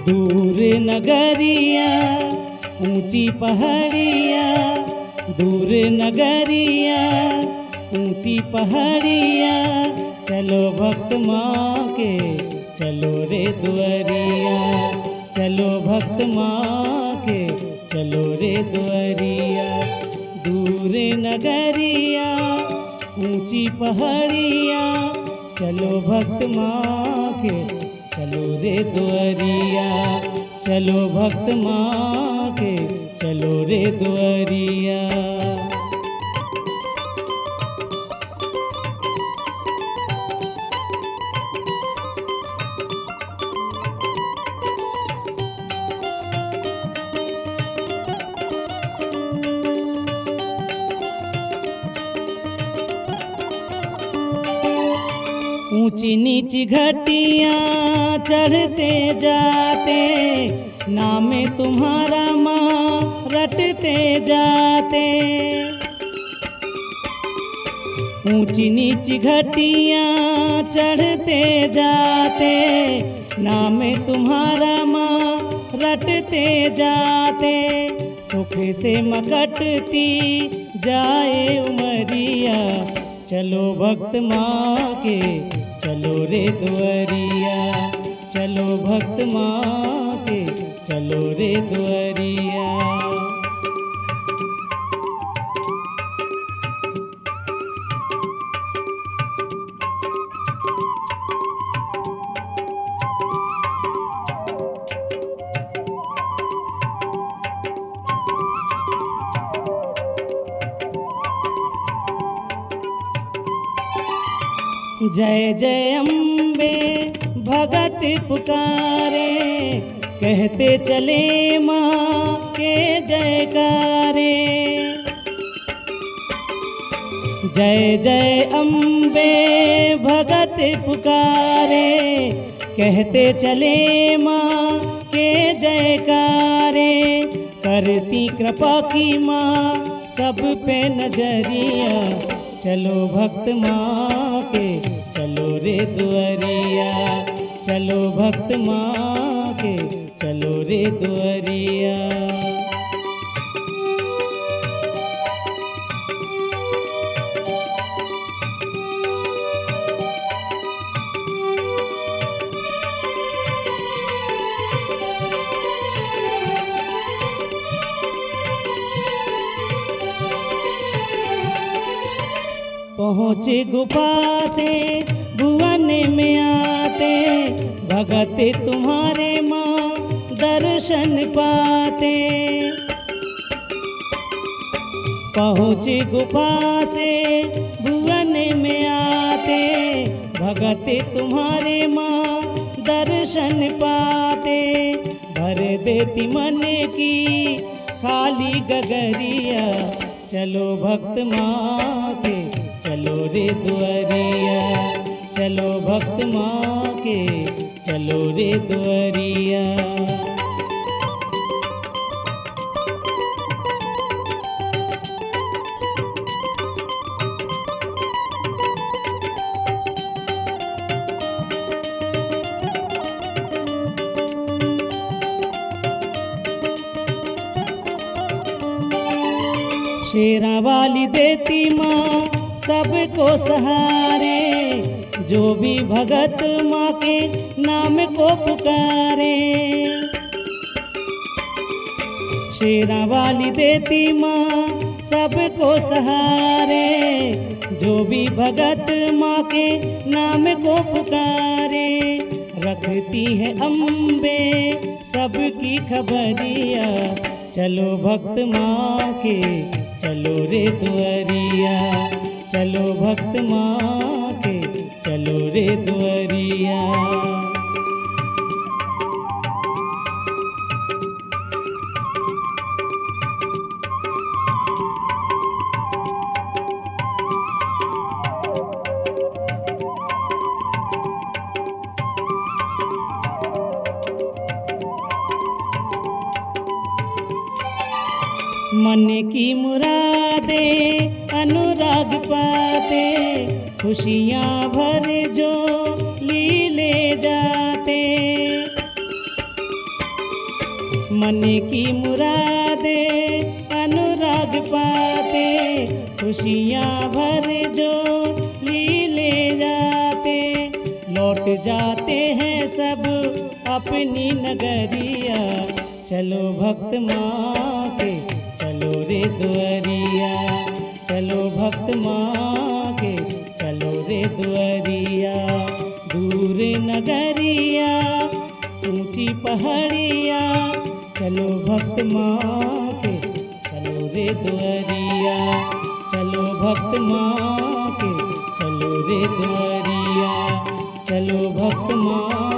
दूर नगरिया ऊंची पहाड़िया, दूर नगरिया ऊंची पहाड़िया, चलो भक्त माँ के चलो रे दुआरिया, चलो भक्त माँ के चलो रे दुआरिया। दूर नगरिया ऊंची पहाड़िया, चलो भक्त माँ के चलो रे दुआरिया, चलो भक्त माँ के चलो रे दुआरिया। ऊंची नीची घटियाँ चढ़ते जाते, नामे तुम्हारा माँ रटते जाते। ऊंची नीची घटियाँ चढ़ते जाते, नामे तुम्हारा माँ रटते जाते। सुख से मकटती जाए उमरिया, चलो भक्त माँ के चलो रे दुआरिया, चलो भक्त माँ के चलो रे दुआरिया। जय जय अम्बे भगत पुकारे, कहते चले माँ के जयकारे। जय जय अम्बे भगत पुकारे, कहते चले माँ के जयकारे। करती कृपा की माँ सब पे नजरिया, चलो भक्त माँ के चलो रे दुआरिया, चलो भक्त माँ के चलो रे दुआरिया। पहुँचे गुफा से भुवन में आते, भगत तुम्हारे माँ दर्शन पाते। पहुँचे गुफा से भुवन में आते, भगत तुम्हारे माँ दर्शन पाते। भर देती मन की खाली गगरिया, चलो भक्त माँ के चलो रे दुआरिया, चलो भक्त माँ के चलो रे दुआरिया। शेरा वाली देती माँ सबको सहारे, जो भी भगत माँ के नाम को पुकारे। शेरा वाली देती माँ सबको सहारे, जो भी भगत माँ के नाम को पुकारे। रखती है अम्बे सबकी खबरिया, चलो भक्त माँ के चलो रे दुआरिया, चलो भक्त माँ के चलो रे दुआरिया। मन की मुरादे अनुराग पाते, खुशियाँ भर जो ली ले जाते। मन की मुरादे अनुराग पाते, खुशियाँ भर जो ले जाते। लौट जाते हैं सब अपनी नगरिया, चलो भक्त माँ के चलो रे दुआरिया, चलो भक्त माँ के चलो रे दुआरिया। दूर नगरिया ऊंची पहाड़िया, चलो भक्त माँ के चलो रे दुआरिया, चलो भक्त माँ के चलो रे दुआरिया, चलो भक्त माँ